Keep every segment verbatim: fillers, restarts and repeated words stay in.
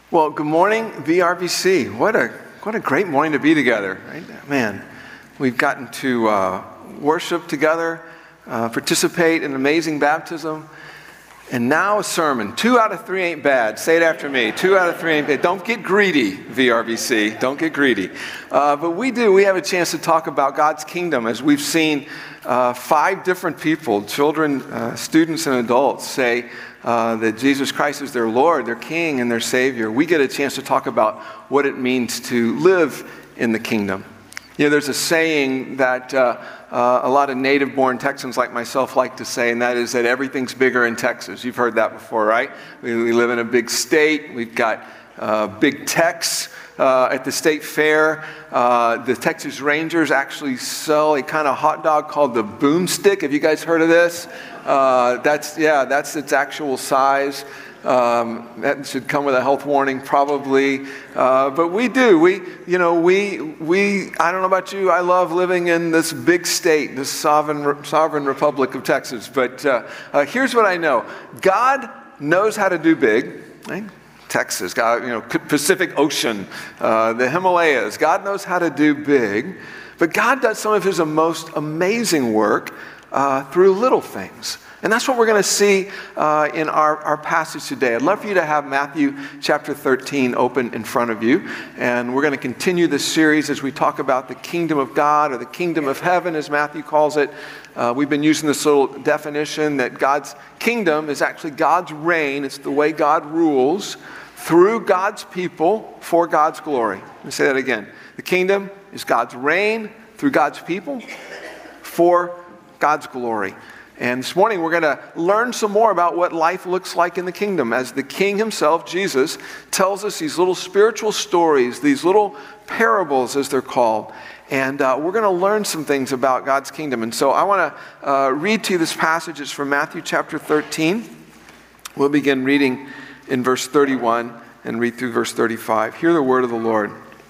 Well, good morning, V R B C. What a what a great morning to be together, right? Man, we've gotten to uh, worship together, uh, participate in amazing baptism, and now a sermon. Two out of three ain't bad. Say it after me. Two out of three ain't bad. Don't get greedy, V R B C. Don't get greedy. Uh, but we do. We have a chance to talk about God's kingdom, as we've seen uh, five different people, children, uh, students, and adults, say Uh, that Jesus Christ is their Lord, their King, and their Savior. We get a chance to talk about what it means to live in the kingdom. You know, there's a saying that uh, uh, a lot of native-born Texans like myself like to say, and that is that everything's bigger in Texas. You've heard that before, right? We, we live in a big state. We've got uh, big Tex uh, at the state fair. Uh, the Texas Rangers actually sell a kind of hot dog called the Boomstick. Have you guys heard of this? Uh, that's, yeah, that's its actual size. Um, that should come with a health warning, probably. Uh, but we do. We, you know, we, we, I don't know about you, I love living in this big state, this sovereign, sovereign Republic of Texas. But uh, uh, here's what I know. God knows how to do big, right? Texas, God, you know, Pacific Ocean, uh, the Himalayas. God knows how to do big. But God does some of his most amazing work Uh, through little things. And that's what we're going to see uh, in our, our passage today. I'd love for you to have Matthew chapter thirteen open in front of you. And we're going to continue this series as we talk about the kingdom of God, or the kingdom of heaven, as Matthew calls it. Uh, we've been using this little definition that God's kingdom is actually God's reign. It's the way God rules through God's people for God's glory. Let me say that again. The kingdom is God's reign through God's people for God's glory. And this morning we're going to learn some more about what life looks like in the kingdom as the King himself, Jesus, tells us these little spiritual stories, these little parables as they're called. And uh, we're going to learn some things about God's kingdom. And so I want to uh, read to you this passage. It's from Matthew chapter thirteen. We'll begin reading in verse thirty-one and read through verse thirty-five. Hear the word of the Lord.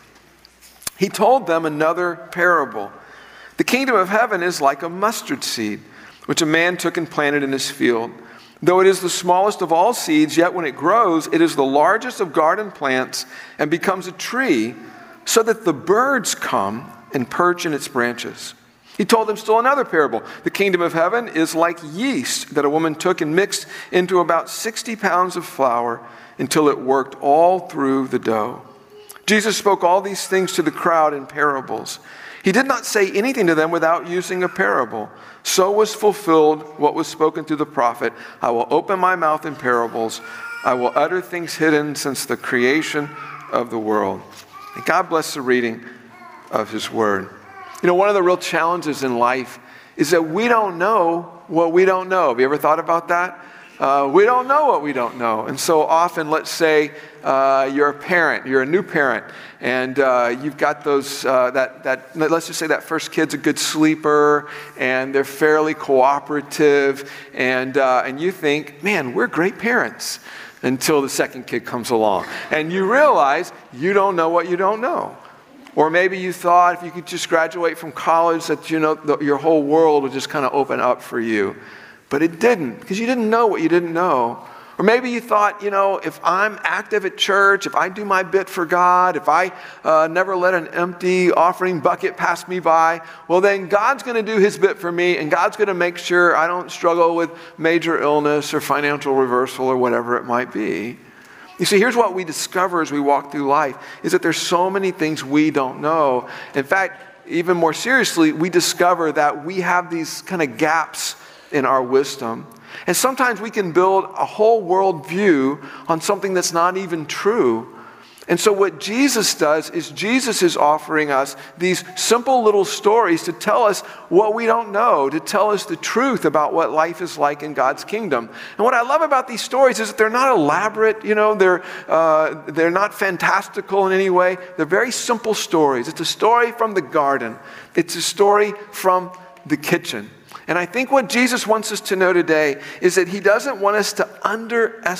He told them another parable. The kingdom of heaven is like a mustard seed, which a man took and planted in his field. Though it is the smallest of all seeds, yet when it grows, it is the largest of garden plants and becomes a tree, so that the birds come and perch in its branches. He told them still another parable. The kingdom of heaven is like yeast that a woman took and mixed into about sixty pounds of flour until it worked all through the dough. Jesus spoke all these things to the crowd in parables. He did not say anything to them without using a parable. So was fulfilled what was spoken through the prophet. I will open my mouth in parables. I will utter things hidden since the creation of the world. And God bless the reading of his word. You know, one of the real challenges in life is that we don't know what we don't know. Have you ever thought about that? Uh, we don't know what we don't know. And so often, let's say uh, you're a parent, you're a new parent, and uh, you've got those, uh, that, that, let's just say that first kid's a good sleeper, and they're fairly cooperative, and, uh, and you think, man, we're great parents, until the second kid comes along. And you realize you don't know what you don't know. Or maybe you thought if you could just graduate from college that, you know, the, your whole world would just kind of open up for you. But it didn't, because you didn't know what you didn't know. Or maybe you thought, you know, if I'm active at church, if I do my bit for God, if I uh, never let an empty offering bucket pass me by, well, then God's going to do his bit for me, and God's going to make sure I don't struggle with major illness or financial reversal or whatever it might be. You see, here's what we discover as we walk through life, is that there's so many things we don't know. In fact, even more seriously, we discover that we have these kind of gaps in our wisdom. And sometimes we can build a whole world view on something that's not even true. And so what Jesus does is Jesus is offering us these simple little stories to tell us what we don't know, to tell us the truth about what life is like in God's kingdom. And what I love about these stories is that they're not elaborate, you know, they're, uh, they're not fantastical in any way. They're very simple stories. It's a story from the garden. It's a story from the kitchen. And I think what Jesus wants us to know today is that he doesn't want us to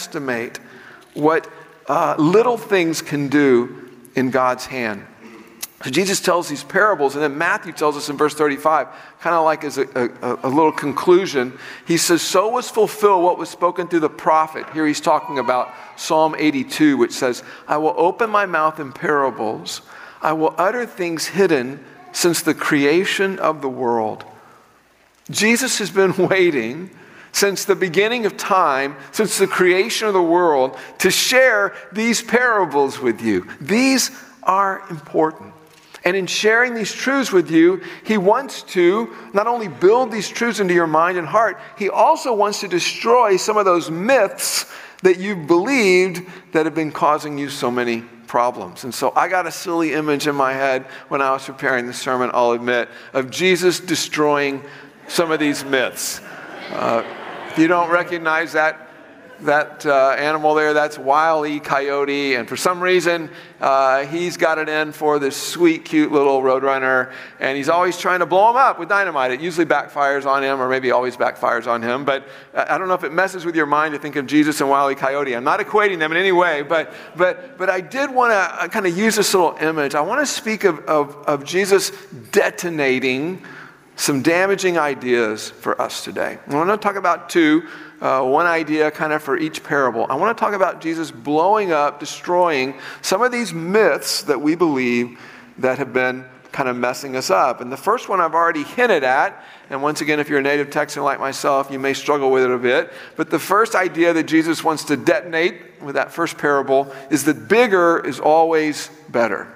underestimate what uh, little things can do in God's hand. So Jesus tells these parables, and then Matthew tells us in verse thirty-five, kind of like as a, a, a little conclusion, he says, so was fulfilled what was spoken through the prophet. Here he's talking about Psalm eighty-two, which says, I will open my mouth in parables. I will utter things hidden since the creation of the world. Jesus has been waiting since the beginning of time, since the creation of the world, to share these parables with you. These are important. And in sharing these truths with you, he wants to not only build these truths into your mind and heart, he also wants to destroy some of those myths that you've believed that have been causing you so many problems. And so I got a silly image in my head when I was preparing the sermon, I'll admit, of Jesus destroying some of these myths. Uh, if you don't recognize that That uh, animal there, that's Wile E. Coyote, and for some reason, uh, he's got it in for this sweet, cute little roadrunner, and he's always trying to blow him up with dynamite. It usually backfires on him, or maybe always backfires on him, but I don't know if it messes with your mind to think of Jesus and Wile E. Coyote. I'm not equating them in any way, but but but I did want to kind of use this little image. I want to speak of, of, of Jesus detonating some damaging ideas for us today. I want to talk about two. Uh, one idea kind of for each parable. I want to talk about Jesus blowing up, destroying some of these myths that we believe that have been kind of messing us up. And the first one I've already hinted at, and once again, if you're a native Texan like myself, you may struggle with it a bit, but the first idea that Jesus wants to detonate with that first parable is that bigger is always better.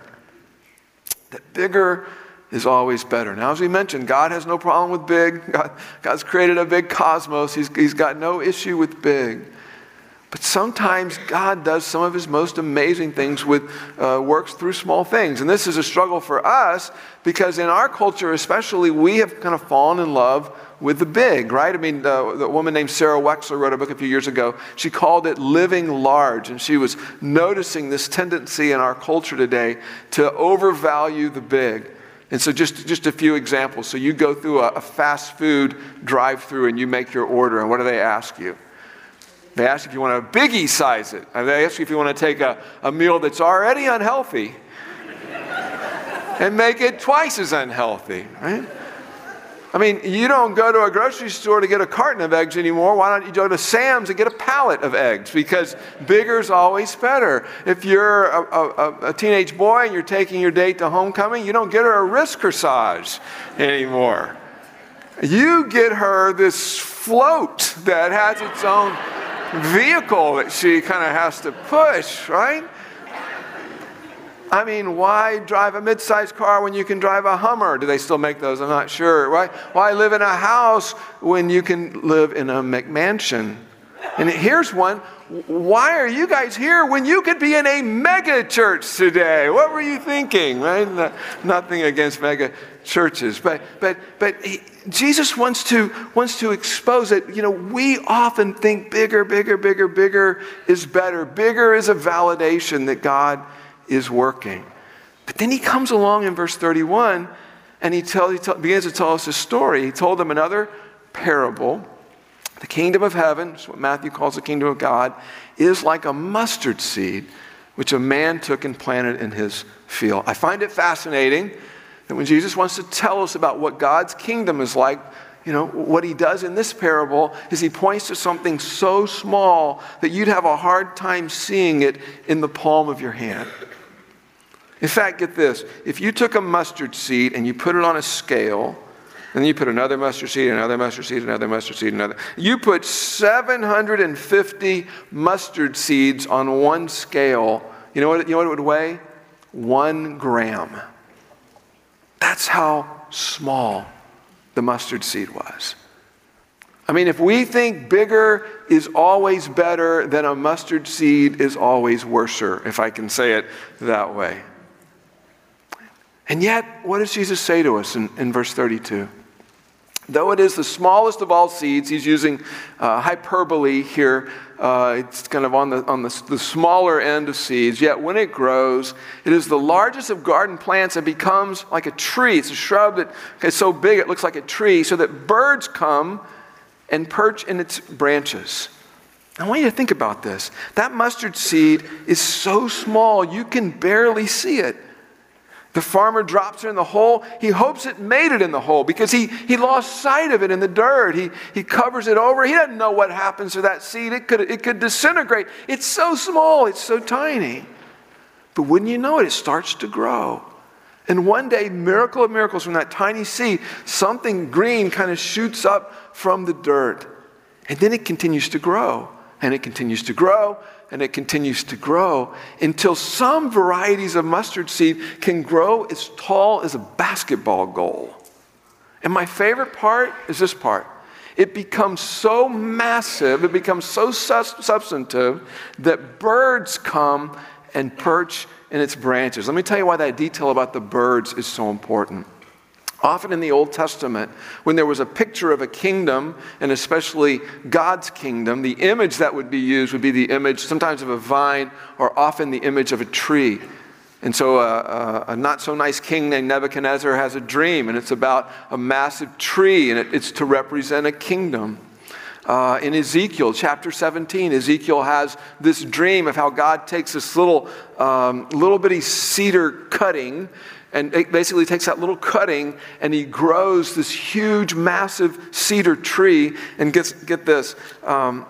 That bigger is always better. Now, as we mentioned, God has no problem with big. God, God's created a big cosmos. He's, he's got no issue with big. But sometimes God does some of his most amazing things with uh, works through small things. And this is a struggle for us because in our culture especially, we have kind of fallen in love with the big, right? I mean, uh, the woman named Sarah Wexler wrote a book a few years ago. She called it Living Large. And she was noticing this tendency in our culture today to overvalue the big. And so just, just a few examples. So you go through a, a fast food drive-through and you make your order, and what do they ask you? They ask if you want to biggie size it. And they ask you if you want to take a, a meal that's already unhealthy and make it twice as unhealthy, right? I mean, you don't go to a grocery store to get a carton of eggs anymore. Why don't you go to Sam's and get a pallet of eggs? Because bigger's always better. If you're a, a, a teenage boy and you're taking your date to homecoming, you don't get her a wrist corsage anymore. You get her this float that has its own vehicle that she kind of has to push, right? I mean, why drive a mid-sized car when you can drive a Hummer? Do they still make those? I'm not sure. Why, why live in a house when you can live in a McMansion? And here's one. Why are you guys here when you could be in a mega church today? What were you thinking, right? No, nothing against mega churches. But but but he, Jesus wants to wants to expose it. You know, we often think bigger, bigger, bigger, bigger is better. Bigger is a validation that God is working. But then he comes along in verse thirty-one and he, tell, he tell, begins to tell us a story. He told them another parable. The kingdom of heaven, which is what Matthew calls the kingdom of God, is like a mustard seed which a man took and planted in his field. I find it fascinating that when Jesus wants to tell us about what God's kingdom is like, you know, what he does in this parable is he points to something so small that you'd have a hard time seeing it in the palm of your hand. In fact, get this. If you took a mustard seed and you put it on a scale, and then you put another mustard seed, another mustard seed, another mustard seed, another. You put seven hundred fifty mustard seeds on one scale. You know what, you know what it would weigh? One gram. That's how small the mustard seed was. I mean, if we think bigger is always better, then a mustard seed is always worser, if I can say it that way. And yet, what does Jesus say to us in, in verse thirty-two? Though it is the smallest of all seeds, he's using uh, hyperbole here. Uh, it's kind of on the on the, the smaller end of seeds. Yet when it grows, it is the largest of garden plants and becomes like a tree. It's a shrub that is so big it looks like a tree, so that birds come and perch in its branches. I want you to think about this. That mustard seed is so small you can barely see it. The farmer drops it in the hole. He hopes it made it in the hole because he, he lost sight of it in the dirt. He, he covers it over. He doesn't know what happens to that seed. It could, it could disintegrate. It's so small. It's so tiny. But wouldn't you know it, it starts to grow. And one day, miracle of miracles, from that tiny seed, something green kind of shoots up from the dirt. And then it continues to grow. And it continues to grow. And it continues to grow until some varieties of mustard seed can grow as tall as a basketball goal. And my favorite part is this part. It becomes so massive, it becomes so sus- substantive that birds come and perch in its branches. Let me tell you why that detail about the birds is so important. Often in the Old Testament, when there was a picture of a kingdom, and especially God's kingdom, the image that would be used would be the image sometimes of a vine or often the image of a tree. And so a, a, a not-so-nice king named Nebuchadnezzar has a dream, and it's about a massive tree, and it, it's to represent a kingdom. Uh, in Ezekiel chapter seventeen, Ezekiel has this dream of how God takes this little, um, little bitty cedar cutting, and it basically takes that little cutting and he grows this huge, massive cedar tree. And gets, get this, um,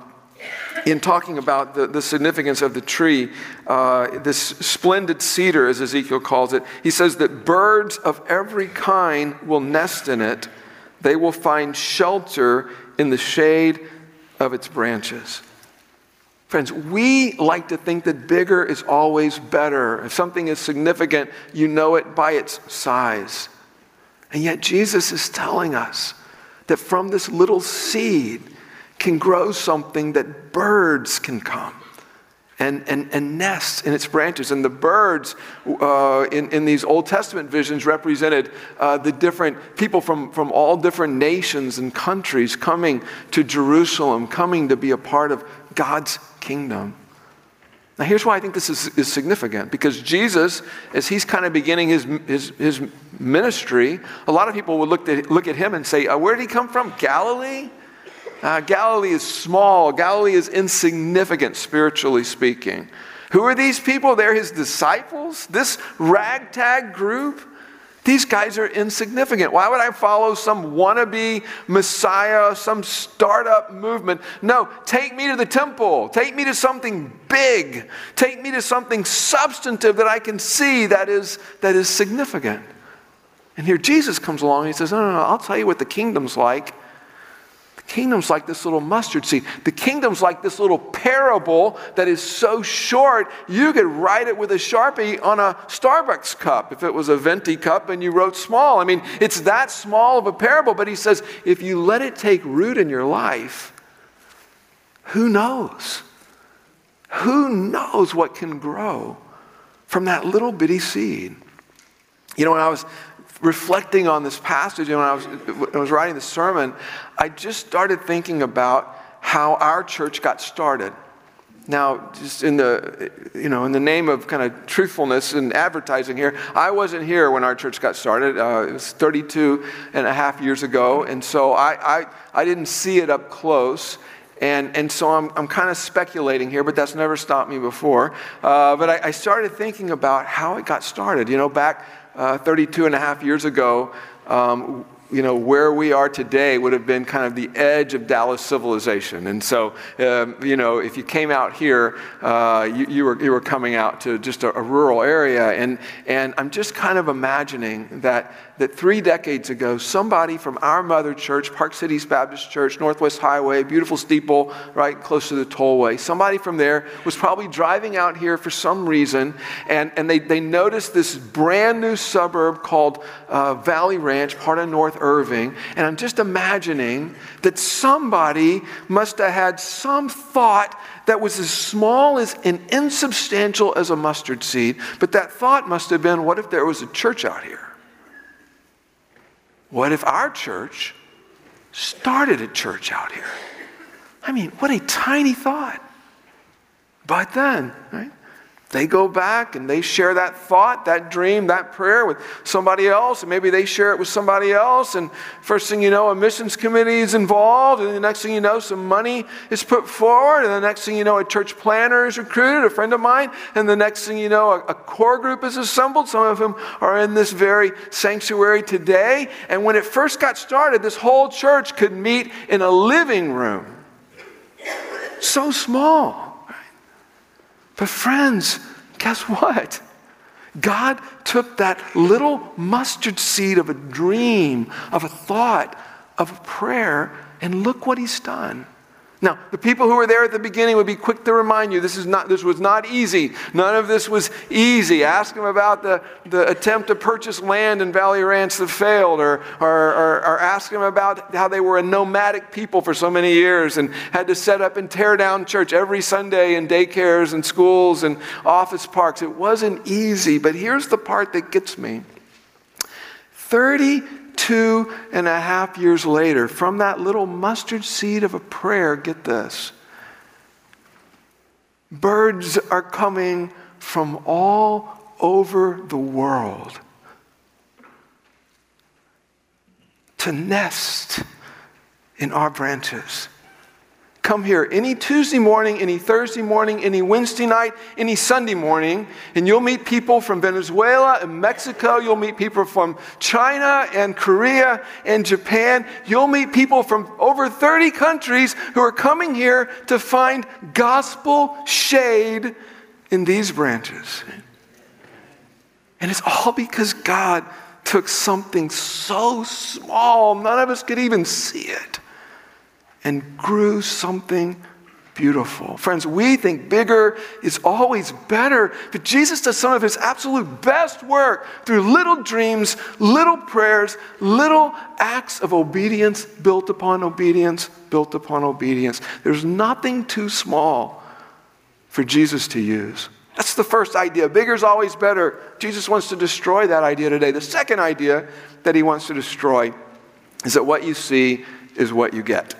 in talking about the, the significance of the tree, uh, this splendid cedar, as Ezekiel calls it, he says that birds of every kind will nest in it. They will find shelter in the shade of its branches. Friends, we like to think that bigger is always better. If something is significant, you know it by its size. And yet Jesus is telling us that from this little seed can grow something that birds can come and, and, and nest in its branches. And the birds uh, in, in these Old Testament visions represented uh, the different people from, from all different nations and countries coming to Jerusalem, coming to be a part of God's kingdom. Now here's why I think this is, is significant. Because Jesus, as he's kind of beginning his, his, his ministry, a lot of people would look at, look at him and say, uh, where did he come from? Galilee? Uh, Galilee is small. Galilee is insignificant, spiritually speaking. Who are these people? They're his disciples? This ragtag group? These guys are insignificant. Why would I follow some wannabe Messiah, some startup movement? No, take me to the temple. Take me to something big. Take me to something substantive that I can see that is, that is significant. And here Jesus comes along and he says, no, no, no, I'll tell you what the kingdom's like. The kingdom's like this little mustard seed. The kingdom's like this little parable that is so short, you could write it with a Sharpie on a Starbucks cup if it was a venti cup and you wrote small. I mean, it's that small of a parable, but he says, if you let it take root in your life, who knows? Who knows what can grow from that little bitty seed? You know, when I was reflecting on this passage, and when I was, when I was writing the sermon, I just started thinking about how our church got started. Now, just in the, you know, in the name of kind of truthfulness and advertising here, I wasn't here when our church got started. Uh, it was thirty-two and a half years ago, and so I, I, I didn't see it up close. And, and so I'm, I'm kind of speculating here, but that's never stopped me before. Uh, but I, I started thinking about how it got started. You know, back uh, thirty-two and a half years ago, um, you know, where we are today would have been kind of the edge of Dallas civilization. And so, um, you know, if you came out here, uh, you, you were you were coming out to just a, a rural area. And and I'm just kind of imagining that that three decades ago, somebody from our mother church, Park Cities Baptist Church, Northwest Highway, beautiful steeple, right close to the tollway, somebody from there was probably driving out here for some reason, and, and they, they noticed this brand new suburb called uh, Valley Ranch, part of North Irving, and I'm just imagining that somebody must have had some thought that was as small as and insubstantial as a mustard seed, but that thought must have been, what if there was a church out here? What if our church started a church out here? I mean, what a tiny thought. But then, right? They go back and they share that thought, that dream, that prayer with somebody else, and maybe they share it with somebody else, and first thing you know, a missions committee is involved, and the next thing you know, some money is put forward, and the next thing you know, a church planner is recruited, a friend of mine, and the next thing you know, a, a core group is assembled. Some of them are in this very sanctuary today, and when it first got started, this whole church could meet in a living room. So small. But friends, guess what? God took that little mustard seed of a dream, of a thought, of a prayer, and look what he's done. Now, the people who were there at the beginning would be quick to remind you, this is not, this was not easy. None of this was easy. Ask them about the, the attempt to purchase land in Valley Ranch that failed, or, or, or, or ask them about how they were a nomadic people for so many years and had to set up and tear down church every Sunday in daycares and schools and office parks. It wasn't easy, but here's the part that gets me. thirty-two and a half years later, from that little mustard seed of a prayer, get this. Birds are coming from all over the world to nest in our branches. Come here any Tuesday morning, any Thursday morning, any Wednesday night, any Sunday morning, and you'll meet people from Venezuela and Mexico. You'll meet people from China and Korea and Japan. You'll meet people from over thirty countries who are coming here to find gospel shade in these branches. And it's all because God took something so small, none of us could even see it, and grew something beautiful. Friends, we think bigger is always better, but Jesus does some of his absolute best work through little dreams, little prayers, little acts of obedience built upon obedience, built upon obedience. There's nothing too small for Jesus to use. That's the first idea. Bigger is always better. Jesus wants to destroy that idea today. The second idea that he wants to destroy is that what you see is what you get.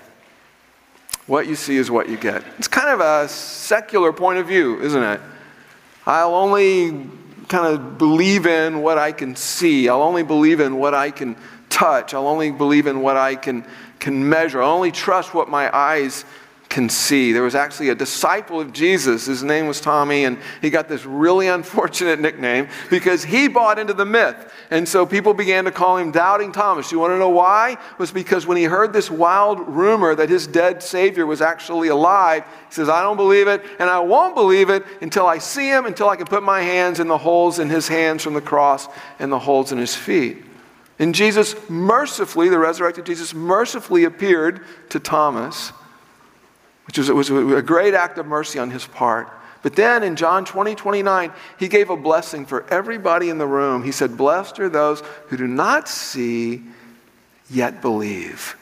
What you see is what you get. It's kind of a secular point of view, isn't it? I'll only kind of believe in what I can see. I'll only believe in what I can touch. I'll only believe in what I can, can measure. I'll only trust what my eyes can see. There was actually a disciple of Jesus. His name was Tommy, and he got this really unfortunate nickname because he bought into the myth. And so people began to call him Doubting Thomas. You want to know why? It was because when he heard this wild rumor that his dead Savior was actually alive, he says, I don't believe it, and I won't believe it until I see him, until I can put my hands in the holes in his hands from the cross and the holes in his feet. And Jesus mercifully, the resurrected Jesus, mercifully appeared to Thomas, which was, was a great act of mercy on his part. But then in John twenty, twenty-nine, he gave a blessing for everybody in the room. He said, blessed are those who do not see, yet believe.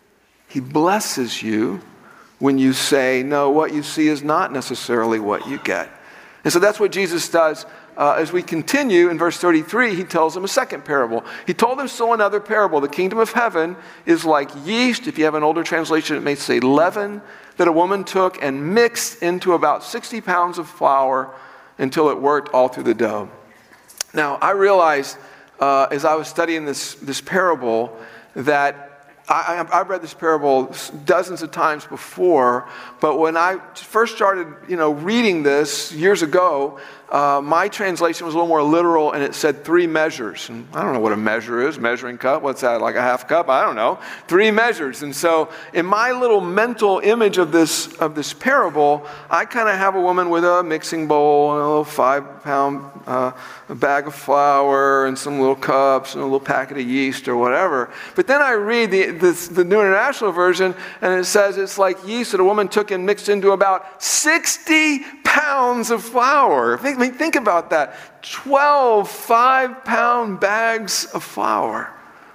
He blesses you when you say, no, what you see is not necessarily what you get. And so that's what Jesus does. Uh, as we continue in verse thirty-three, he tells them a second parable. He told them still another parable. The kingdom of heaven is like yeast. If you have an older translation, it may say leaven, that a woman took and mixed into about sixty pounds of flour until it worked all through the dough. Now, I realized uh, as I was studying this, this parable that I, I've read this parable dozens of times before, but when I first started, you know, reading this years ago, uh, my translation was a little more literal, and it said three measures. And I don't know what a measure is. Measuring cup? What's that? Like a half cup? I don't know. Three measures. And so, in my little mental image of this of this parable, I kind of have a woman with a mixing bowl and a little five-pound uh, bag of flour and some little cups and a little packet of yeast or whatever. But then I read the This, the New International Version, and it says it's like yeast that a woman took and mixed into about sixty pounds of flour. Think, I mean, think about that. twelve five-pound bags of flour.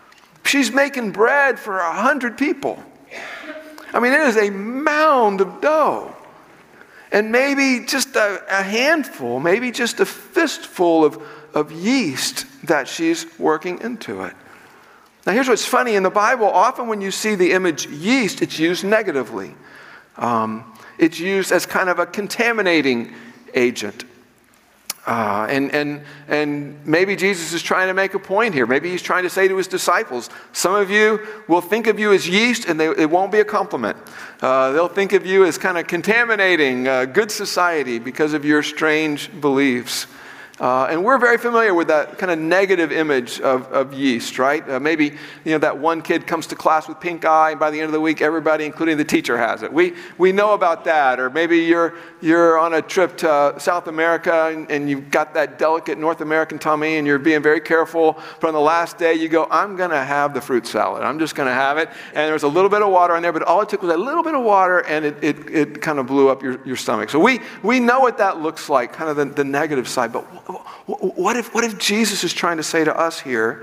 She's making bread for one hundred people. I mean, it is a mound of dough. And maybe just a, a handful, maybe just a fistful of, of yeast that she's working into it. Now, here's what's funny. In the Bible, often when you see the image yeast, it's used negatively. Um, it's used as kind of a contaminating agent. Uh, and, and, and maybe Jesus is trying to make a point here. Maybe he's trying to say to his disciples, some of you will think of you as yeast and they, it won't be a compliment. Uh, they'll think of you as kind of contaminating uh, good society because of your strange beliefs. Uh, and we're very familiar with that kind of negative image of, of yeast, right? Uh, maybe, you know, that one kid comes to class with pink eye, and by the end of the week, everybody, including the teacher, has it. We we know about that. Or maybe you're you're on a trip to South America, and, and you've got that delicate North American tummy, and you're being very careful. But on the last day, you go, I'm going to have the fruit salad. I'm just going to have it. And there's a little bit of water in there, but all it took was a little bit of water, and it it, it kind of blew up your, your stomach. So we we know what that looks like, kind of the, the negative side. But What if, what if Jesus is trying to say to us here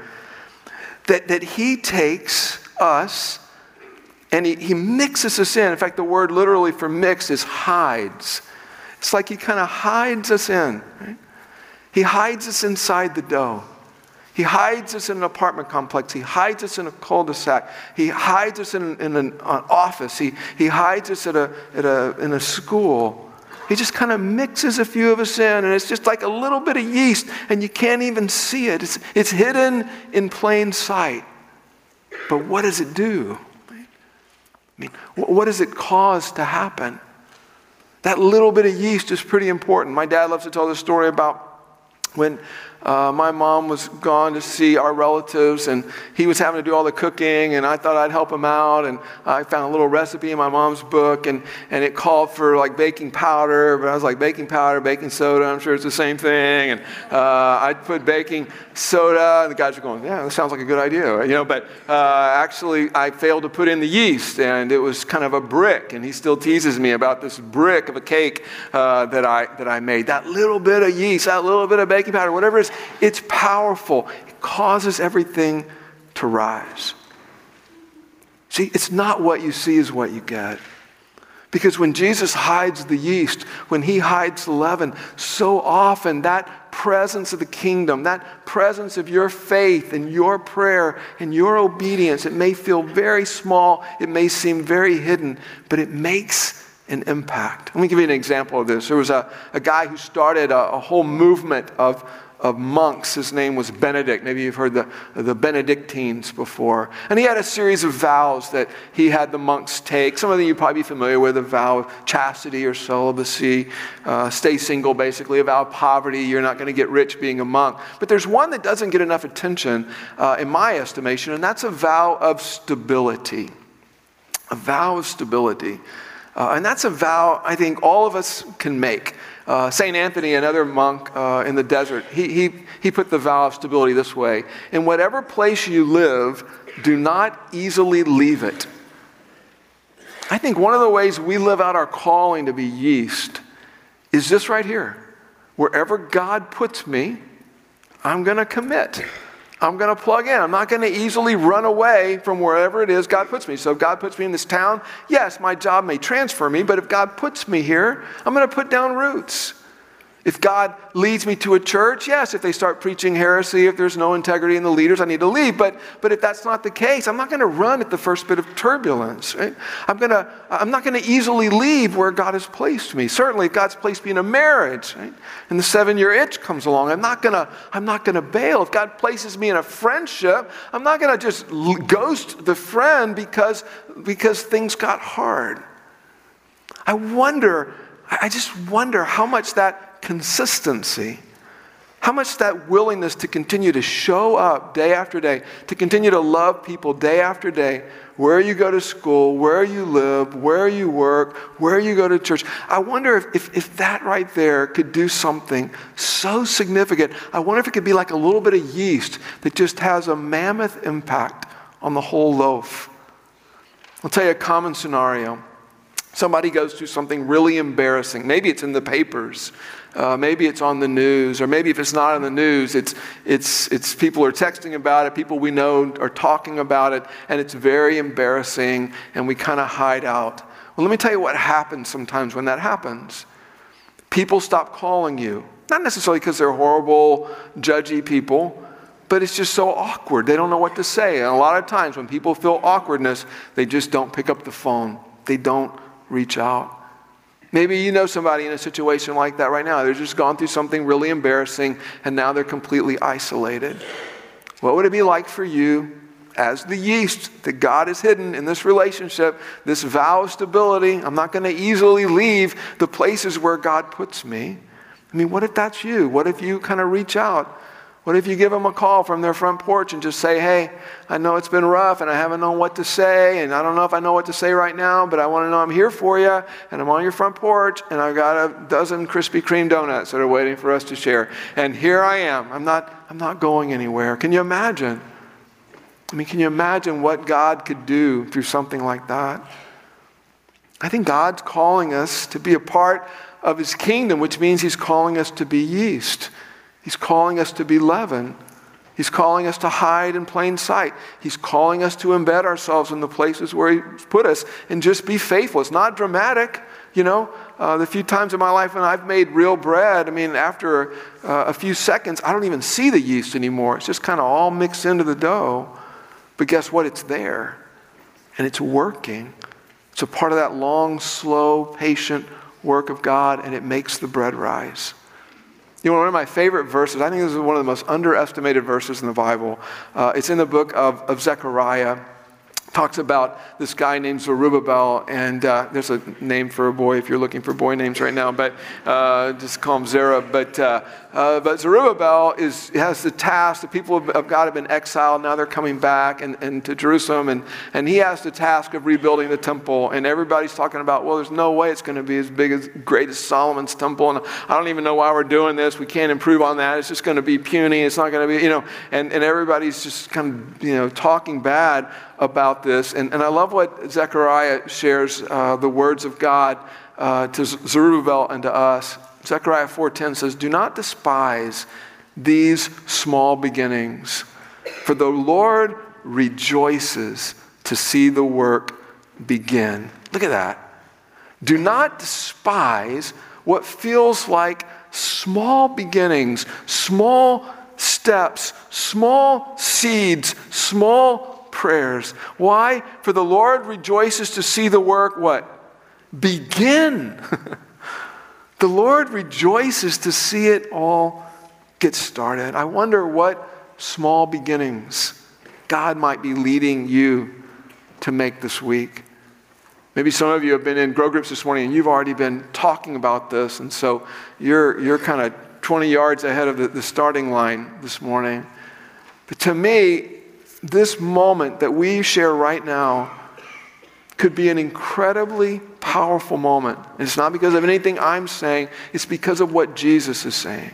that, that he takes us and he, he mixes us in. In fact, the word literally for mix is hides. It's like he kind of hides us in. Right? He hides us inside the dough. He hides us in an apartment complex. He hides us in a cul-de-sac. He hides us in, in an, an office. He, he hides us at a, at a, in a school. He just kind of mixes a few of us in, and it's just like a little bit of yeast, and you can't even see it. It's, it's hidden in plain sight. But what does it do? I mean, what does it cause to happen? That little bit of yeast is pretty important. My dad loves to tell this story about when uh, my mom was gone to see our relatives, and he was having to do all the cooking, and I thought I'd help him out, and I found a little recipe in my mom's book, and, and it called for like baking powder, but I was like, baking powder, baking soda, I'm sure it's the same thing, and uh, I'd put baking soda, and the guys were going, yeah, that sounds like a good idea, you know, but uh, actually I failed to put in the yeast, and it was kind of a brick, and he still teases me about this brick of a cake uh, that I that I made. That little bit of yeast, that little bit of baking powder, whatever it is, it's powerful. It causes everything to rise. See, it's not what you see is what you get. Because when Jesus hides the yeast, when he hides the leaven, so often that presence of the kingdom, that presence of your faith and your prayer and your obedience, it may feel very small, it may seem very hidden, but it makes an impact. Let me give you an example of this. There was a, a guy who started a, a whole movement of of monks. His name was Benedict. Maybe you've heard the, the Benedictines before. And he had a series of vows that he had the monks take. Some of them you'd probably be familiar with, a vow of chastity or celibacy, uh, stay single basically, a vow of poverty, you're not going to get rich being a monk. But there's one that doesn't get enough attention uh, in my estimation, and that's a vow of stability. A vow of stability. Uh, and that's a vow I think all of us can make. Uh, Saint Anthony, another monk uh, in the desert, he, he, he put the vow of stability this way. In whatever place you live, do not easily leave it. I think one of the ways we live out our calling to be yeast is this right here. Wherever God puts me, I'm going to commit. I'm going to plug in. I'm not going to easily run away from wherever it is God puts me. So if God puts me in this town, yes, my job may transfer me, but if God puts me here, I'm going to put down roots. If God leads me to a church, yes, if they start preaching heresy, if there's no integrity in the leaders, I need to leave. But but if that's not the case, I'm not going to run at the first bit of turbulence. Right? I'm going to I'm not going to easily leave where God has placed me. Certainly, if God's placed me in a marriage, right, and the seven-year itch comes along, I'm not going to I'm not going to bail. If God places me in a friendship, I'm not going to just ghost the friend because because things got hard. I wonder. I just wonder how much that consistency, how much that willingness to continue to show up day after day, to continue to love people day after day, where you go to school, where you live, where you work, where you go to church. I wonder if, if, if that right there could do something so significant. I wonder if it could be like a little bit of yeast that just has a mammoth impact on the whole loaf. I'll tell you a common scenario. Somebody goes through something really embarrassing. Maybe it's in the papers. Uh, maybe it's on the news. Or maybe if it's not on the news, it's, it's, it's people are texting about it. People we know are talking about it. And it's very embarrassing. And we kind of hide out. Well, let me tell you what happens sometimes when that happens. People stop calling you. Not necessarily because they're horrible, judgy people. But it's just so awkward. They don't know what to say. And a lot of times when people feel awkwardness, they just don't pick up the phone. They don't reach out. Maybe you know somebody in a situation like that right now. They're just gone through something really embarrassing, and now they're completely isolated. What would it be like for you, as the yeast that God has hidden in this relationship, this vow of stability? I'm not going to easily leave the places where God puts me. I mean, what if that's you? What if you kind of reach out? What if you give them a call from their front porch and just say, hey, I know it's been rough and I haven't known what to say, and I don't know if I know what to say right now, but I want to know I'm here for you, and I'm on your front porch, and I've got a dozen Krispy Kreme donuts that are waiting for us to share. And here I am. I'm not, I'm not going anywhere. Can you imagine? I mean, can you imagine what God could do through something like that? I think God's calling us to be a part of his kingdom, which means he's calling us to be yeast. He's calling us to be leaven. He's calling us to hide in plain sight. He's calling us to embed ourselves in the places where he's put us and just be faithful. It's not dramatic, you know. Uh, the few times in my life when I've made real bread, I mean, after uh, a few seconds, I don't even see the yeast anymore. It's just kind of all mixed into the dough. But guess what? It's there. And it's working. It's a part of that long, slow, patient work of God, and it makes the bread rise. You know, one of my favorite verses, I think this is one of the most underestimated verses in the Bible. Uh, it's in the book of, of Zechariah. It talks about this guy named Zerubbabel, and uh, there's a name for a boy if you're looking for boy names right now, but uh, just call him Zerub. But, uh, uh, but Zerubbabel is, has the task, the people of, of God have been exiled, now they're coming back and, and to Jerusalem, and, and he has the task of rebuilding the temple, and everybody's talking about, well, there's no way it's going to be as big as great as Solomon's temple, and I don't even know why we're doing this, we can't improve on that, it's just going to be puny, it's not going to be, you know, and, and everybody's just kind of, you know, talking bad about this. And, and I love what Zechariah shares, uh, the words of God uh, to Zerubbabel and to us. Zechariah four ten says, do not despise these small beginnings, for the Lord rejoices to see the work begin. Look at that. Do not despise what feels like small beginnings, small steps, small seeds, small prayers. Why? For the Lord rejoices to see the work, what? Begin. The Lord rejoices to see it all get started. I wonder what small beginnings God might be leading you to make this week. Maybe some of you have been in grow groups this morning and you've already been talking about this, and so you're, you're kind of twenty yards ahead of the, the starting line this morning. But to me, this moment that we share right now could be an incredibly powerful moment. And it's not because of anything I'm saying, it's because of what Jesus is saying.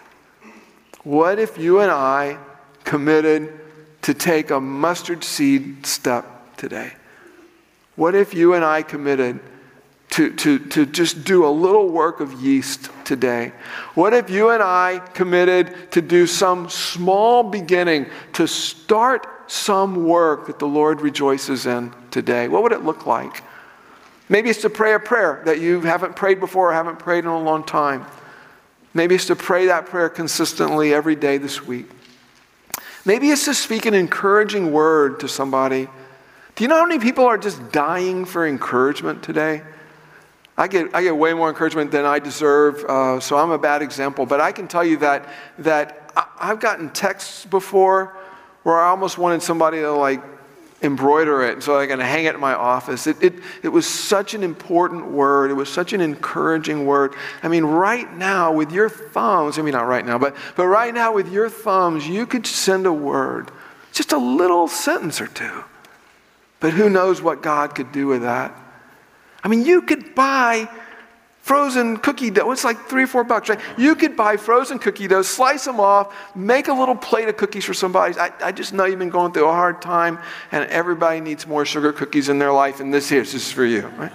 What if you and I committed to take a mustard seed step today? What if you and I committed to, to, to just do a little work of yeast today? What if you and I committed to do some small beginning, to start some work that the Lord rejoices in today? What would it look like? Maybe it's to pray a prayer that you haven't prayed before or haven't prayed in a long time. Maybe it's to pray that prayer consistently every day this week. Maybe it's to speak an encouraging word to somebody. Do you know how many people are just dying for encouragement today? I get I get way more encouragement than I deserve, uh, so I'm a bad example. But I can tell you that that I've gotten texts before where I almost wanted somebody to like embroider it so I can hang it in my office. It, it it was such an important word. It was such an encouraging word. I mean, right now with your thumbs, I mean not right now, but but right now with your thumbs, you could send a word, just a little sentence or two. But who knows what God could do with that? I mean, you could buy frozen cookie dough. It's like three or four bucks, right? You could buy frozen cookie dough, slice them off, make a little plate of cookies for somebody. I, I just know you've been going through a hard time, and everybody needs more sugar cookies in their life, and this here, this is for you, right?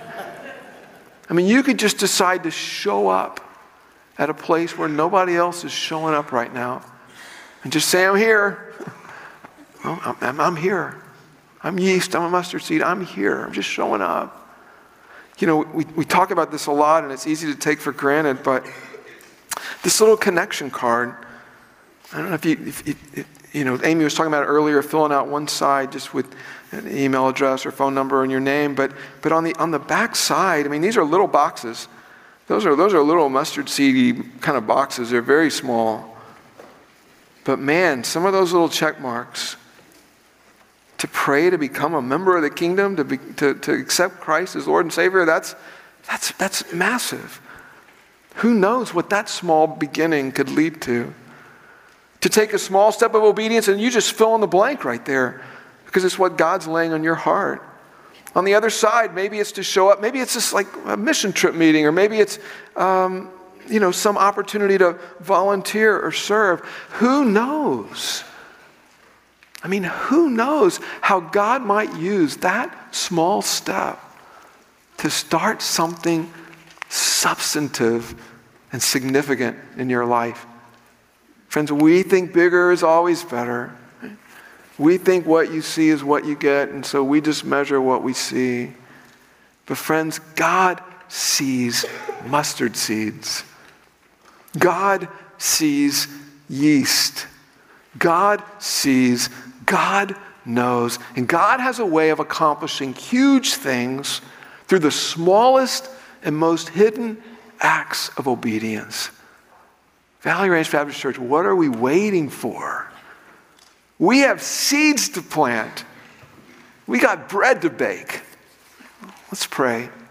I mean, you could just decide to show up at a place where nobody else is showing up right now, and just say, I'm here. I'm, I'm, I'm here. I'm yeast. I'm a mustard seed. I'm here. I'm just showing up. You know, we, we talk about this a lot, and it's easy to take for granted, but this little connection card, I don't know if you, if, if, if, you know, Amy was talking about it earlier, filling out one side just with an email address or phone number and your name, but but on the on the back side, I mean, these are little boxes. Those are, those are little mustard seedy kind of boxes. They're very small. But man, some of those little check marks, to pray to become a member of the kingdom, to, be, to, to accept Christ as Lord and Savior, that's, that's, that's massive. Who knows what that small beginning could lead to? To take a small step of obedience and you just fill in the blank right there because it's what God's laying on your heart. On the other side, maybe it's to show up. Maybe it's just like a mission trip meeting, or maybe it's um, you know, some opportunity to volunteer or serve. Who knows? I mean, who knows how God might use that small step to start something substantive and significant in your life. Friends, we think bigger is always better. We think what you see is what you get, and so we just measure what we see. But friends, God sees mustard seeds. God sees yeast. God sees, God knows, and God has a way of accomplishing huge things through the smallest and most hidden acts of obedience. Valley Range Baptist Church, what are we waiting for? We have seeds to plant. We got bread to bake. Let's pray.